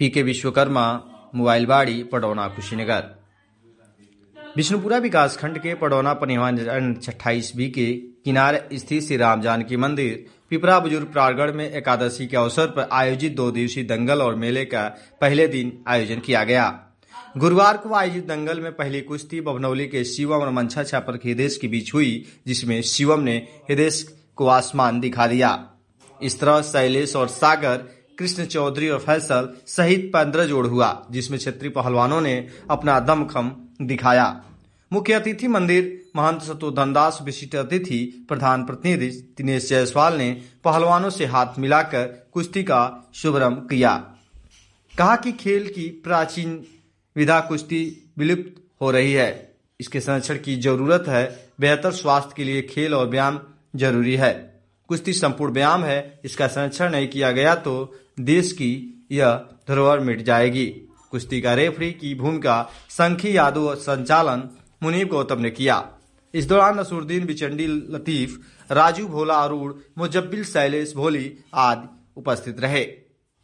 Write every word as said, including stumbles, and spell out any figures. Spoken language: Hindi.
पीके विश्वकर्मा, मोबाइलबाड़ी, पडौना, कुशीनगर। विष्णुपुरा विकासखंड के पडौना पनिवा अट्ठाईस बी के किनारे स्थित श्री राम जानकी मंदिर पिपरा बुजुर्ग प्राणगढ़ में एकादशी के अवसर पर आयोजित दो दिवसीय दंगल और मेले का पहले दिन आयोजन किया गया। गुरुवार को आयोजित दंगल में पहली कुश्ती बभनौली के शिवम और मंछा छापर के हृदय के बीच हुई, जिसमें शिवम ने हृदय को आसमान दिखा दिया। इस तरह शैलेश और सागर, कृष्ण चौधरी और फैसल सहित पंद्रह जोड़ हुआ, जिसमें क्षेत्रीय पहलवानों ने अपना दमखम दिखाया। मुख्य अतिथि मंदिर महंत शत्रुघ्न दास, विशिष्ट अतिथि प्रधान प्रतिनिधि दिनेश जायसवाल ने पहलवानों से हाथ मिलाकर कुश्ती का शुभारंभ किया। कहा कि खेल की प्राचीन विधा कुश्ती विलुप्त हो रही है, इसके संरक्षण की जरूरत है। बेहतर स्वास्थ्य के लिए खेल और व्यायाम जरूरी है। कुश्ती संपूर्ण व्यायाम है, इसका संरक्षण नहीं किया गया तो देश की यह धरोहर मिट जाएगी। कुश्ती का रेफरी की भूमिका संखी यादव और संचालन मुनीब गौतम ने किया। इस दौरान नसरुद्दीन, बिचंडी लतीफ, राजू भोला अरूण, मुजब्बिल, शैलेश भोली आदि उपस्थित रहे।